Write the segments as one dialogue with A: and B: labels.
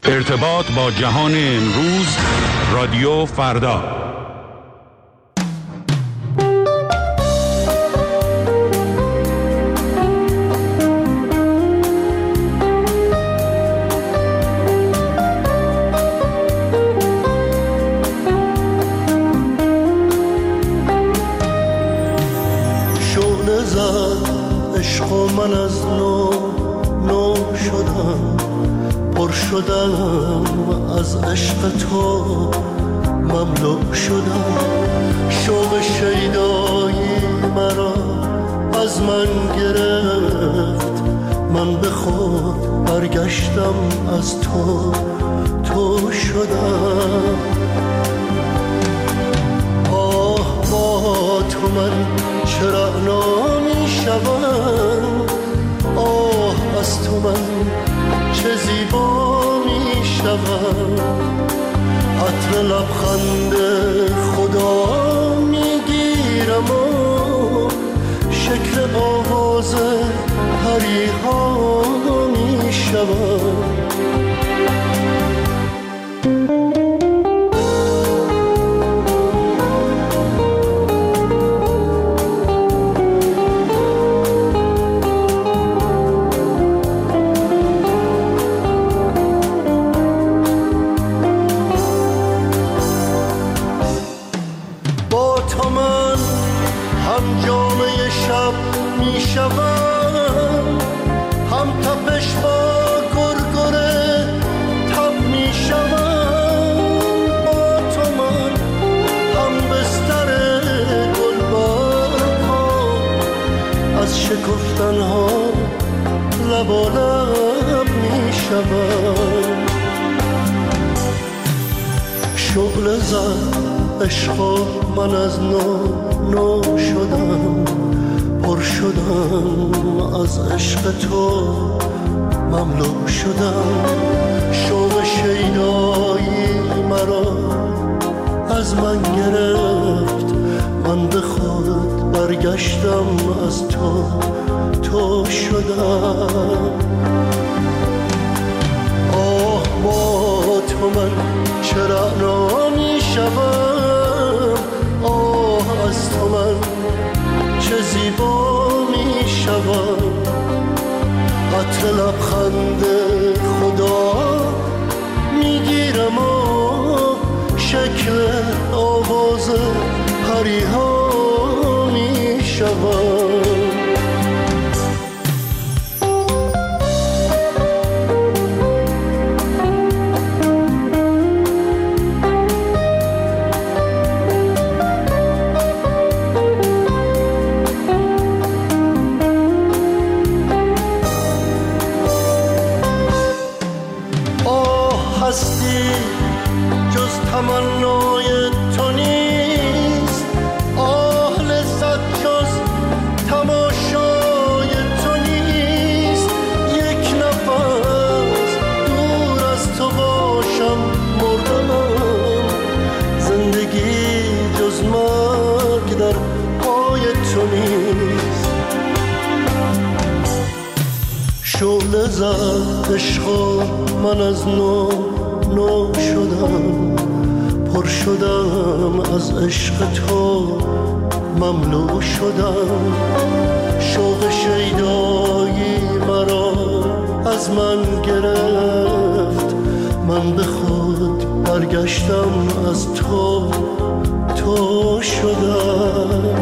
A: ارتباط با جهان امروز، رادیو فردا.
B: شعله زد عشق و من از نو شدم، پر شدم از عشق تو، مملو شدم. شوق شیدایی مرا از من گرفت، من به خود برگشتم از تو شدم. آه با تو من چرا نمی شوم، آه از تو من چه زیبا می شوم. عطر لبخند خدا می گیرم و شکل آواز پریها می شوم. شکفتنها لب و لب می شود. شعله زد عشق و من از نو شدم، پر شدم از عشق تو، مملو شدم. شوق شیدایی مرا از من گرفت، من به خود برگشتم از تو شدم. آه با تو من چرا نمی شوم، آه از تو من چه زیبا می شوم. عطر لبخند خدا می گیرم و شکل آواز پریها می شوم. هستی جز تمنای تو نیست، آه لذت جز تماشای تو نیست. یک نفس دور از تو باشم مردم، زندگی جز مرگ در پای تو نیست. شعله زد عشق و من از نو شدم، پر شدم از عشق تو، مملو شدم. شوق شیدایی مرا از من گرفت، من به خود برگشتم از تو شدم.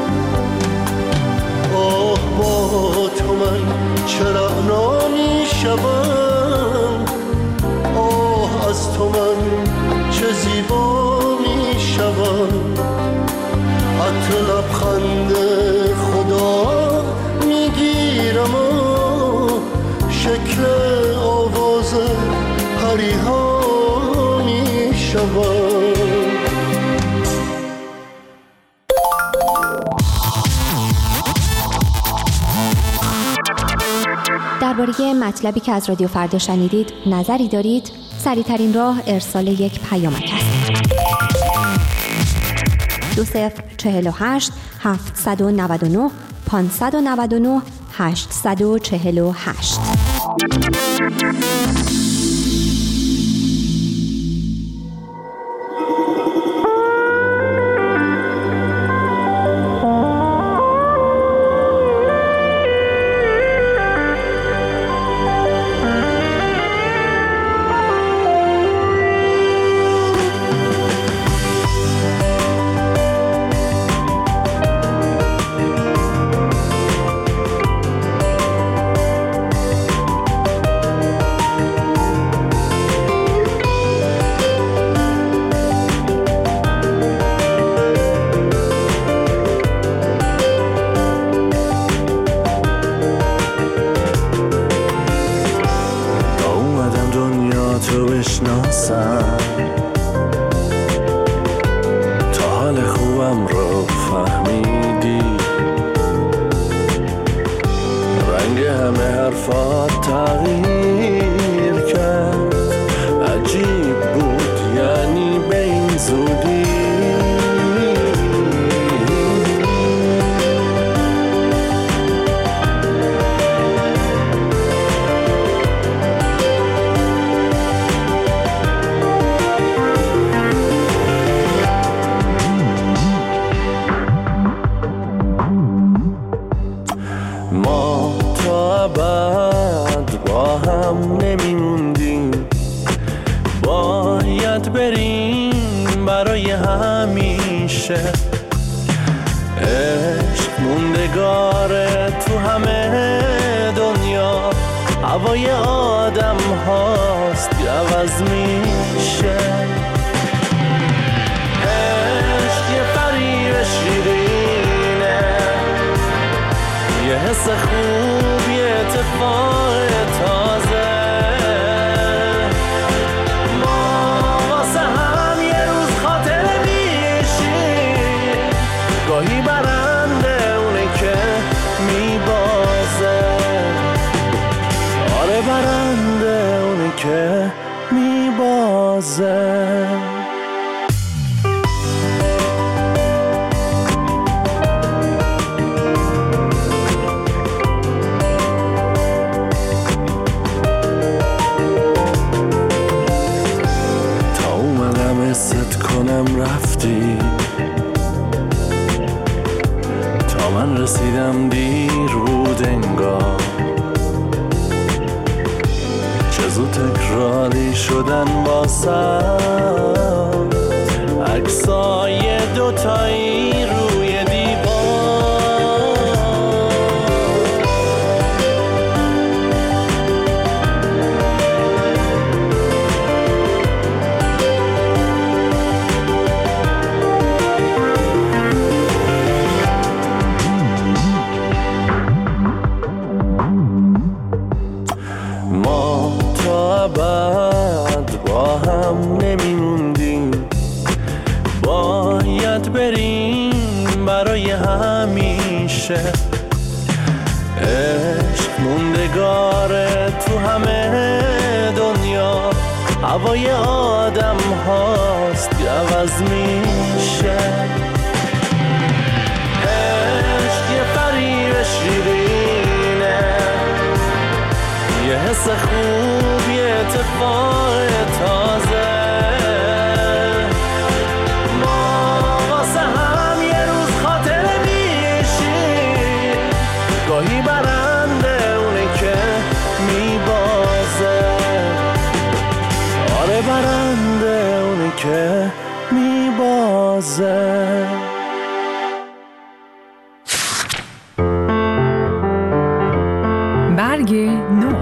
B: آه با تو من چرا نمی شوم، آه از تو من چه زیبا می شوم. عطر لبخند خدا می گیرم و شکل آواز پریها می شوم.
C: درباره مطلبی که از رادیو فردا شنیدید نظری دارید؟ سریع‌ترین راه ارسال یک پیامک است. 2048 799 599 848.
B: بشناسم، تا حال خوبم رو فهمیدی، رنگ همه حرفات تغییر کرد، عجیب بود یعنی به این زودی. ما تا ابد با هم نمیموندیم، باید بریم برای همیشه. عشق موندگاره تو همه دنیا، هوای آدم هاست عوض میشه. عشق یه فریب شیرینه، یه حس خوب، یه اتفاق تازه. ما واسه هم یه روز خاطر میشیم، گاهی برنده اونه که میبازه. آره برنده اونه که میبازه. ست کنم رفتی، تا من رسیدم دیر بود انگار. چه زود تکراری شدن واسم عکسای دوتایی روی دیوار. بعد با هم نمیموندیم، باید بریم برای همیشه. عشق موندگاره تو همه دنیا، هوای آدم هاست عوض میشه. عشق یه فریب شیرینه، یه حس خوب، یه اتفاق تازه. ما واسه هم یه روز خاطر میشیم، گاهی برنده اونه که میبازه. آره برنده اونه که میبازه.
D: برگ نو.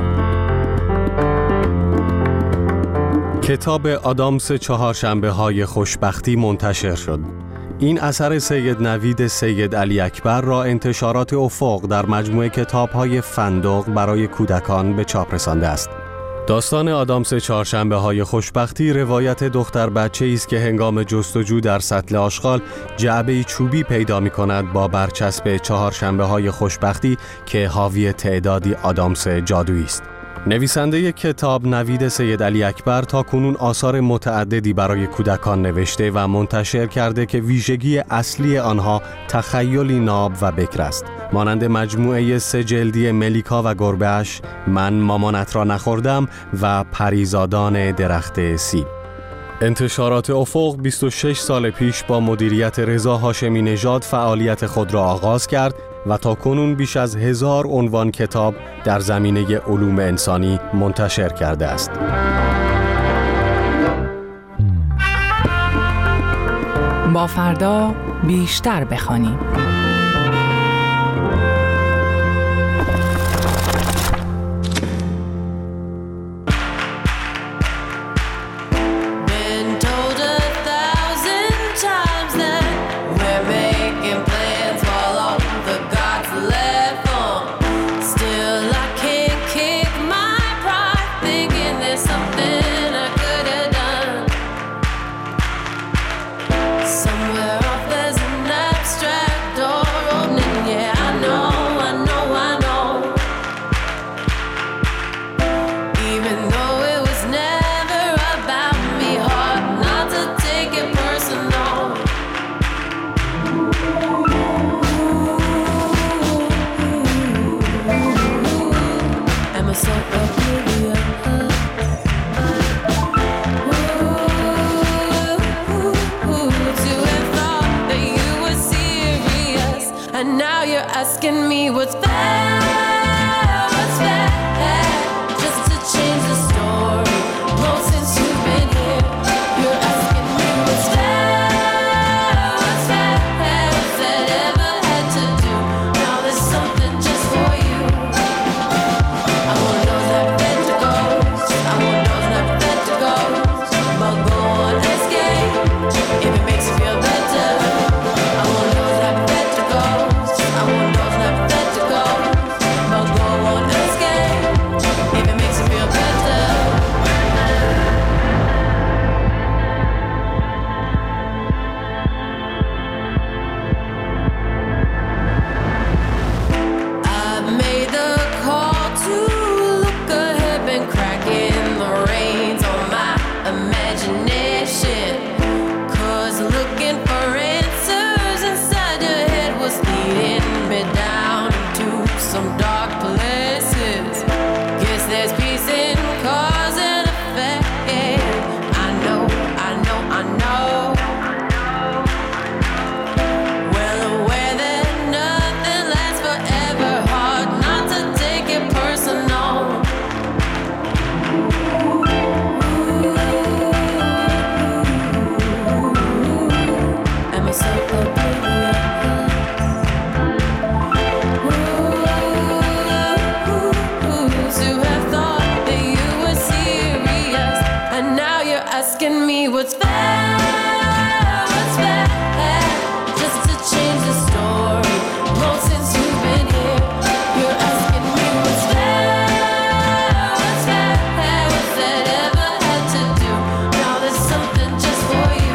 E: کتاب آدامس چهارشنبه‌های خوشبختی منتشر شد. این اثر سید نوید سید علی اکبر را انتشارات افق در مجموعه کتاب‌های فندق برای کودکان به چاپ رسانده است. داستان آدامس چهارشنبه‌های خوشبختی روایت دختر بچه‌ای است که هنگام جستجو در سطل آشغال جعبه‌ای چوبی پیدا می‌کند با برچسب چهارشنبه‌های خوشبختی که حاوی تعدادی آدامس جادویی است. نویسنده کتاب نوید سید علی اکبر تا کنون آثار متعددی برای کودکان نوشته و منتشر کرده که ویژگی اصلی آنها تخیلی ناب و بکر است. مانند مجموعه 3 جلدی ملیکا و گربه‌اش، من مامانت را نخوردم و پریزادان درخت سیب. انتشارات افق 26 سال پیش با مدیریت رضا هاشمی نژاد فعالیت خود را آغاز کرد و تا کنون بیش از 1000 عنوان کتاب در زمینه علوم انسانی منتشر کرده است.
D: با فردا بیشتر بخوانیم.
F: Something I could asking me what's fair, what's fair, just to change the story. Well, since you've been here, you're asking me what's fair, what's fair, what's that ever had to do? Now there's something just for you.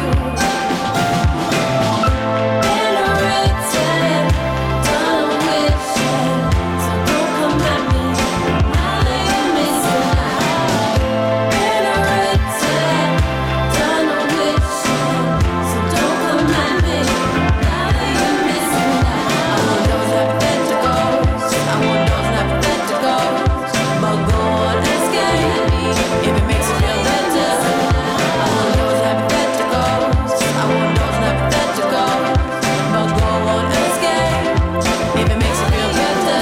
F: Been written, done wishing, so don't come at me now that you're missing out. Been written, done wishing, so don't come at me now that you're missing out. I want those hypotheticals, I want those hypotheticals, but go on asking me if it makes you feel better. I want those hypotheticals, I want those hypotheticals, but go on asking if it makes you feel better.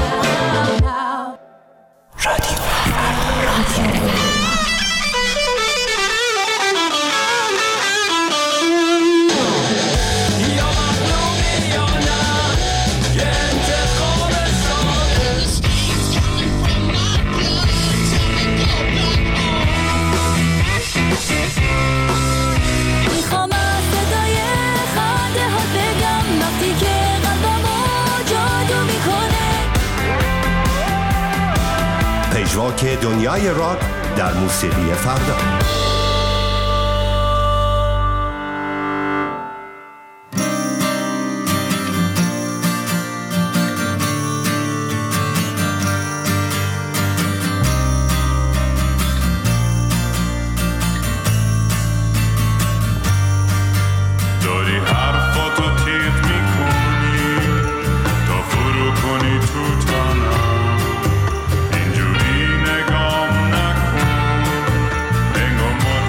F: میخوام از صدای خنده ها بگم وقتی که قلبمو جادو میکنه.
G: پژواک دنیای راک در موسیقی فردا.
H: داری حرفاتو تیت میکنی تا فرو کنی تو تنم. اینجوری نگام نکن، انگار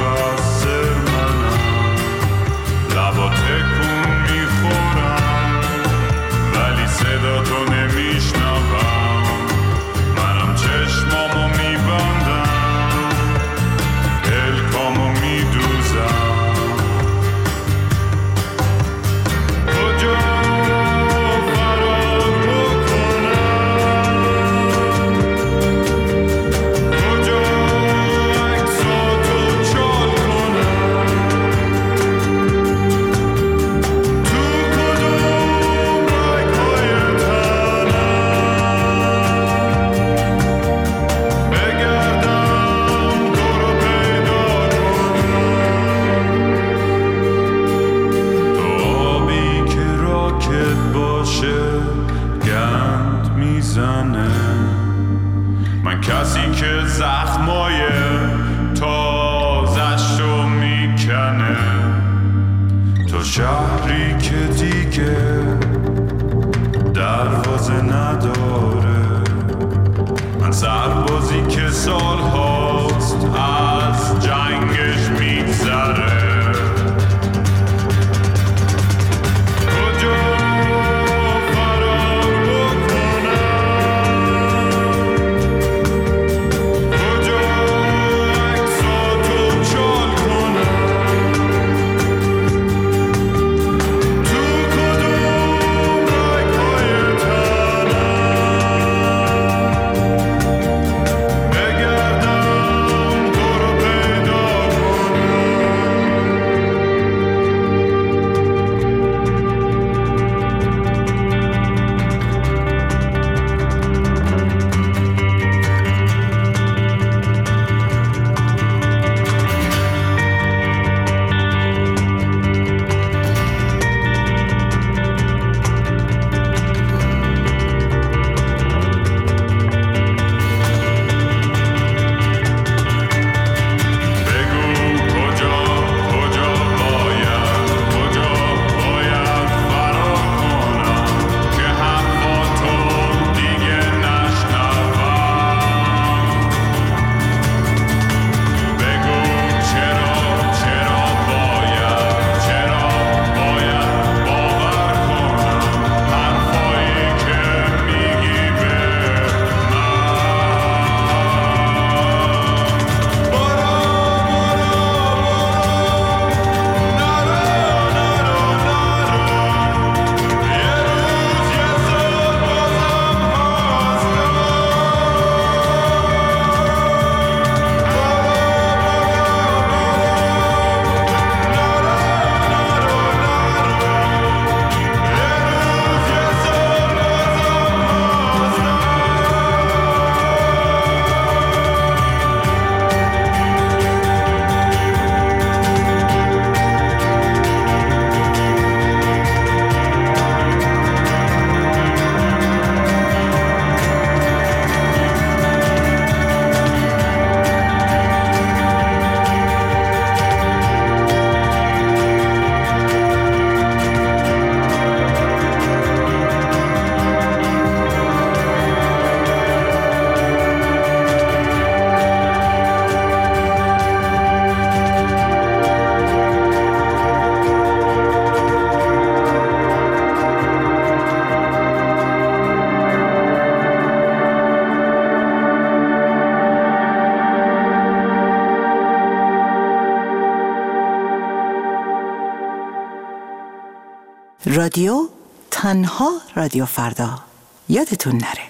I: رادیو تنها رادیو فردا، یادتون نره.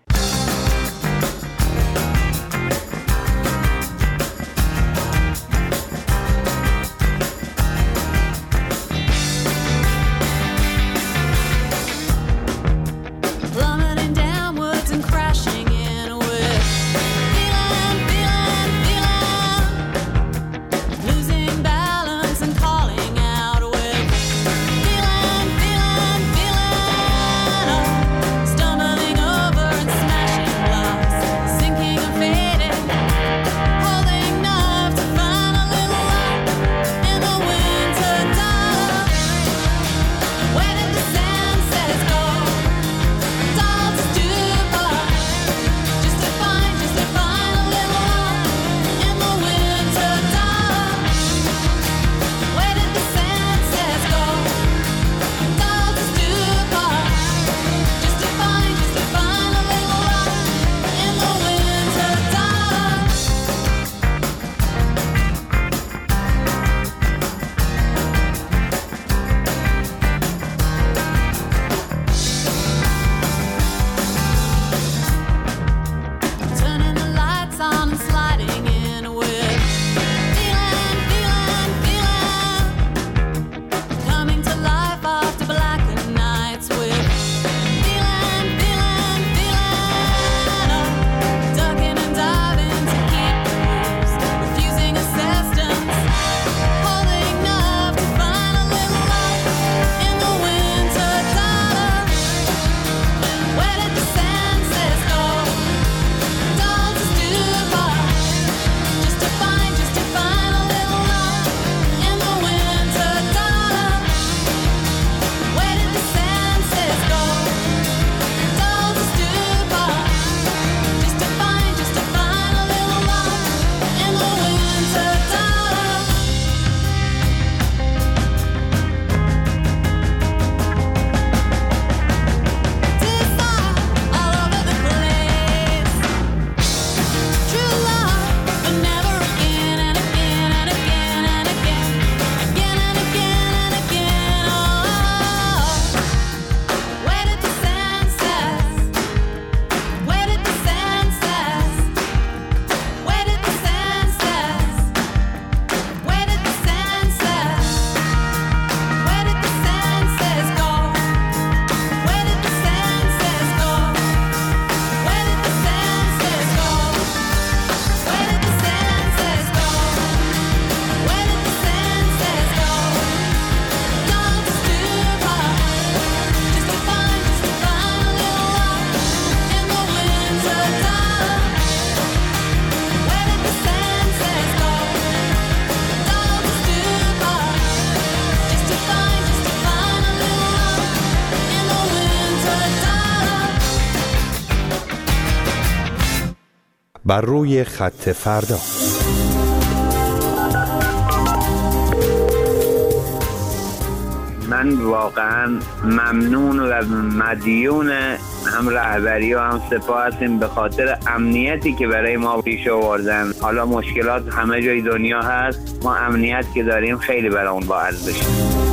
G: بر روی خط فردا.
J: من واقعا ممنون و مدیون هم رهبری و هم سپاه هستیم به خاطر امنیتی که برای ما پیش آوردن. حالا مشکلات همه جای دنیا هست، ما امنیت که داریم خیلی برای اون با ارزشه.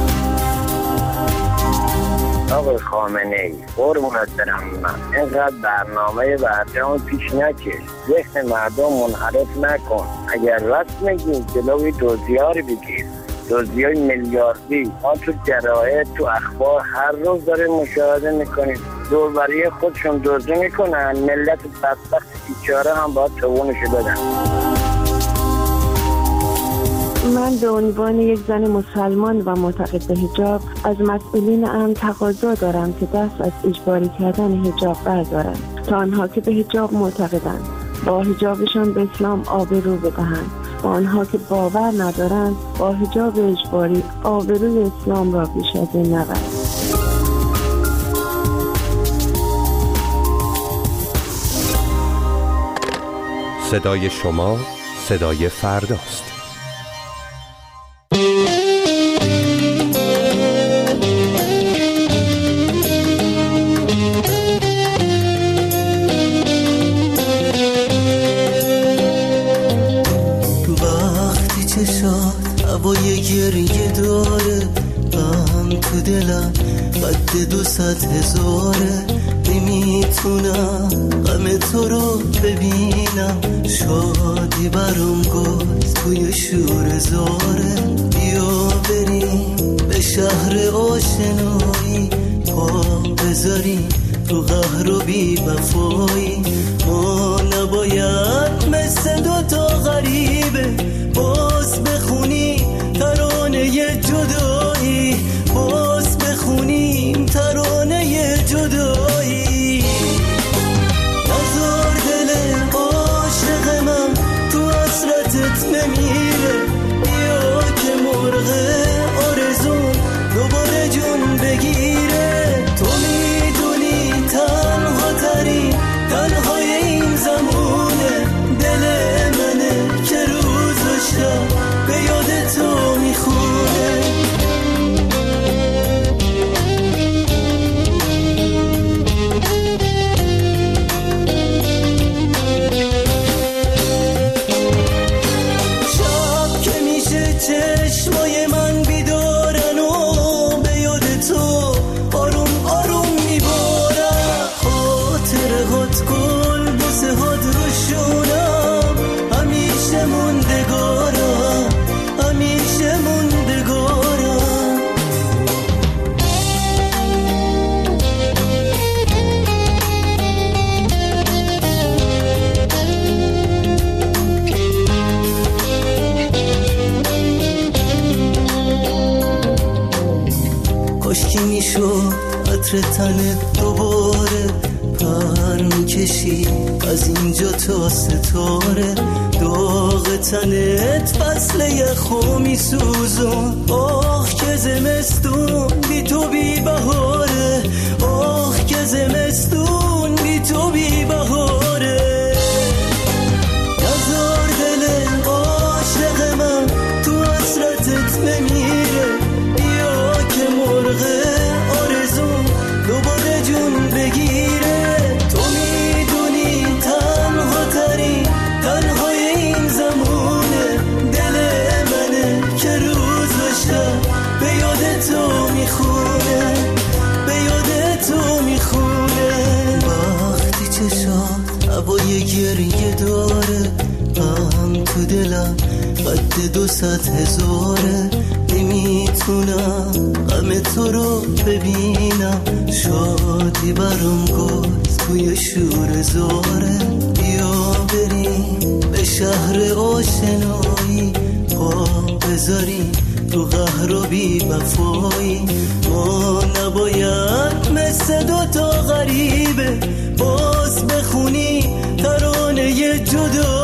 K: آقای خامنه‌ای قربونت برم، من اینقدر برنامه برجام پیش نکش، ذهن مردم منحرف نکن. اگر راست میگی جلوی دزدی‌ها رو بگیر، دزدی‌های میلیاردی. ما تو جراید تو اخبار هر روز داریم مشاهده میکنیم، دوربری خودشون دزدی میکنن، ملت بدبخت بیچاره هم باید توانشو بدن.
L: من به عنوان یک زن مسلمان و معتقد به حجاب از مسئولین امن تقاضا دارم که دست از اجباری کردن حجاب بردارند تا آنها که به حجاب معتقدند با حجابشان به اسلام آبرو بدهند و آنها که باور ندارند با حجاب اجباری آبروی اسلام را بیش از این نبرند.
G: صدای شما صدای فرداست.
B: وقتی چشات هوای گریه داره، غم تو دلم قد 200,000 نمیتونم غم تو رو ببینم شادی برام گل توی شور زاره بیا بریم به شهر آشنایی پا بذاریم تو قهر و بی وفایی ما نباید مثل دوتا غریبه باز بخونی ترانه جدایی باز بخونیم ترانه جدایی نزار دل عاشق من تو حسرتت نمیره بیا که مرغ آرزون دوباره جون بگیره تو میدونی تنها ترین تنهای این زمونه دل منه که روز و شب به یاد تو میخونه شب که میشه چشمای من بیدارن و به یاد تو آروم آروم میبارن خاطره هات گل بوسه هات روشونم همیشه موندگارم همیشه موندگارم کاشکی میشد عطر تنت دوباره پر میکشی از اینجا تا ستاره داغ تنت فصل یخو میسوزون آخ که زمستون بی تو بی بهاره آخ که زمستون بی تو بی بهاره نزار دل عاشق من تو حسرتت نمیره بیا که مرغ آرزون دوباره جون بگیره تو میدونی تنها ترین تنهای این زمونه دل منه که روز و شب به یاد تو میخونه به یاد تو میخونه وقتی چشات هوای گریه داره غم تو دلم قد 200,000 نمیتونم غم تو رو ببینم شادی برام گل توی شور زاره بیا بریم به شهر آشنایی پا بذاریم تو قهر و بی وفایی ما نباید مثل دوتا غریبه باز بخونی ترانه جدا